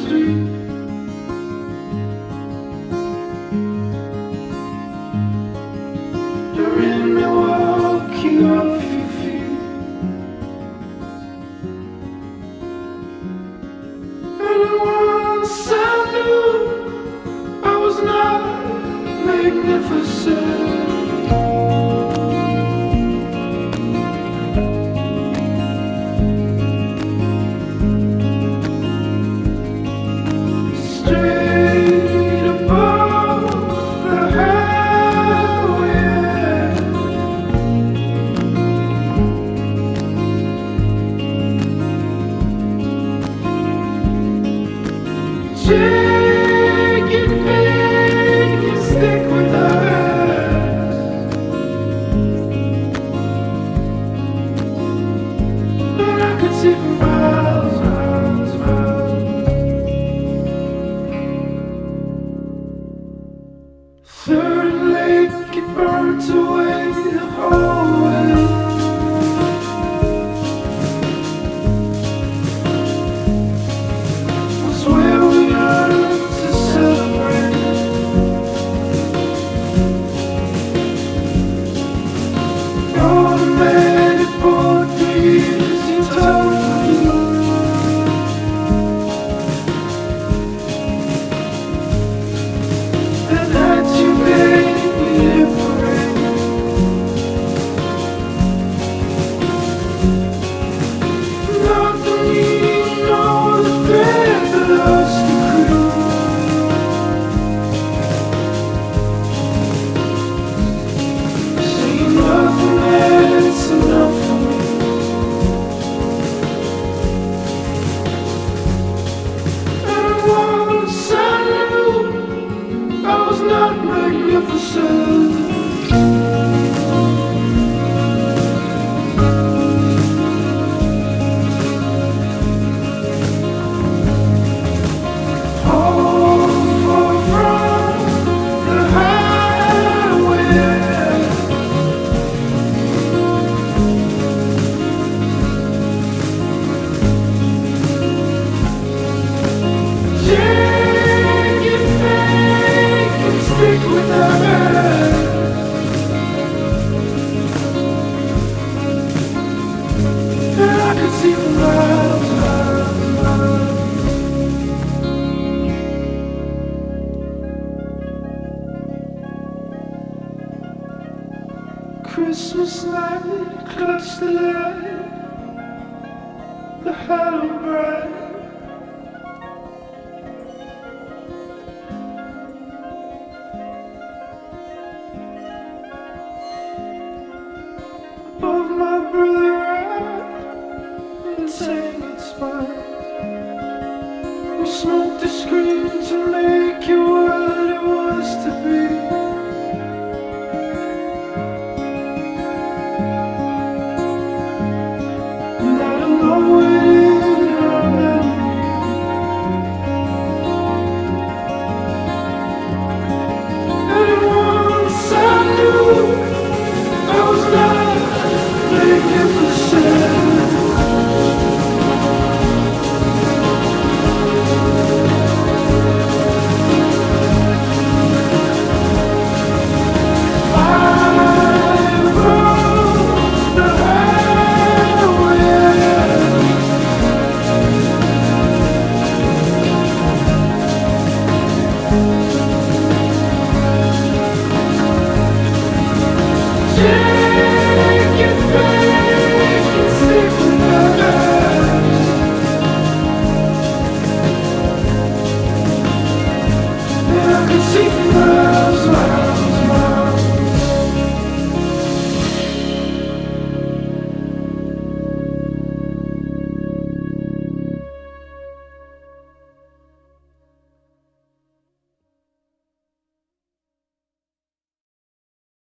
street. You're in Milwaukee off your feet. And once I knew I was not magnificent. Straight above the highway, chicken feet can stick with us, and I could see for miles, miles, miles. Third Lake, it burnt away the whole way. Was where we learned to celebrate. Automatic boundaries you told me. And that you made me liberate. Not the need, nor the thread that us to create. See nothing that's enough for me. And once I knew I was not magnificent. Oh, far from the highway. Chicken fake and stick with us, and I could see for miles, miles, miles. Christmas night, clutch the light, the hollow bright. Above my brother right, and saying it's fine. We smoked the screen to make it what it was to be.